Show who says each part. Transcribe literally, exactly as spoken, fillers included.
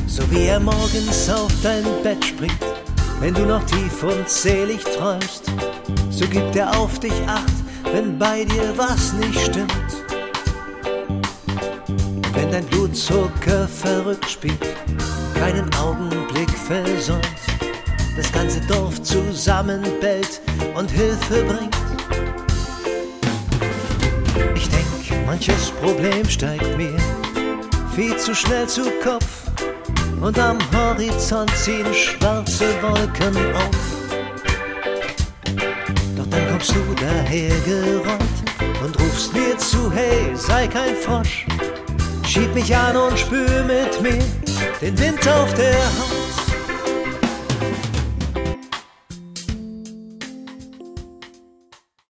Speaker 1: So wie er morgens auf dein Bett springt, wenn du noch tief und selig träumst, so gibt er auf dich Acht, wenn bei dir was nicht stimmt. Wenn dein Blutzucker verrückt spielt, keinen Augenblick versäumt, das ganze Dorf zusammenbellt und Hilfe bringt. Ich denk, manches Problem steigt mir viel zu schnell zu Kopf, und am Horizont ziehen schwarze Wolken auf. Doch dann kommst du dahergerollt und rufst mir zu, hey, sei kein Frosch, schieb mich an und spür mit mir den Wind auf der Haut.